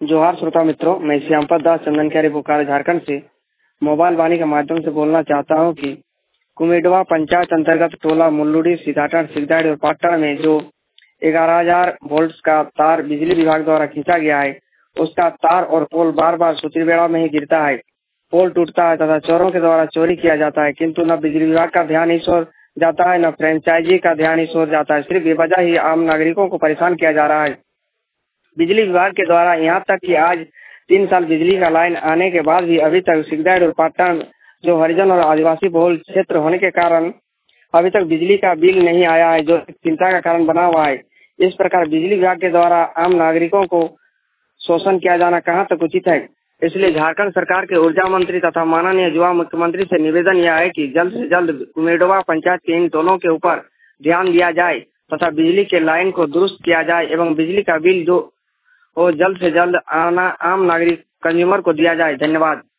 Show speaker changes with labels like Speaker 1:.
Speaker 1: जोहार श्रोता मित्रों, मैं श्यामपद दास चंदनकियारी बोकारो झारखंड से मोबाइल वाणी के माध्यम से बोलना चाहता हूं कि कुमेडवा पंचायत अंतर्गत टोला मुल्लुडी सीताटन सिगदाड़ी और पाटन में जो 11,000 वोल्ट का तार बिजली विभाग द्वारा खींचा गया है, उसका तार और पोल बार बार सूतीबेड़ा में ही गिरता है। पोल टूटता है तथा चोरों के द्वारा चोरी किया जाता है, किंतु न बिजली विभाग का ध्यान इस ओर जाता है, न फ्रेंचाइजी का ध्यान इस ओर जाता है। सिर्फ बेवजह ही आम नागरिकों को परेशान किया जा रहा है। बिजली विभाग के द्वारा यहाँ तक कि आज 3 साल बिजली का लाइन आने के बाद भी अभी तक सिगदाड़ी और पाटन जो हरिजन और आदिवासी बहुल क्षेत्र होने के कारण अभी तक बिजली का बिल नहीं आया है, जो चिंता का कारण बना हुआ है। इस प्रकार बिजली विभाग के द्वारा आम नागरिकों को शोषण किया जाना कहाँ तक उचित है। इसलिए झारखंड सरकार के ऊर्जा मंत्री तथा माननीय युवा मुख्यमंत्री से निवेदन यह है कि जल्द से जल्द कुमेडवा पंचायत के इन टोलों के ऊपर ध्यान दिया जाए तथा बिजली के लाइन को दुरुस्त किया जाए एवं बिजली का बिल जो वो जल्द से जल्द आम नागरिक कंज्यूमर को दिया जाए। धन्यवाद।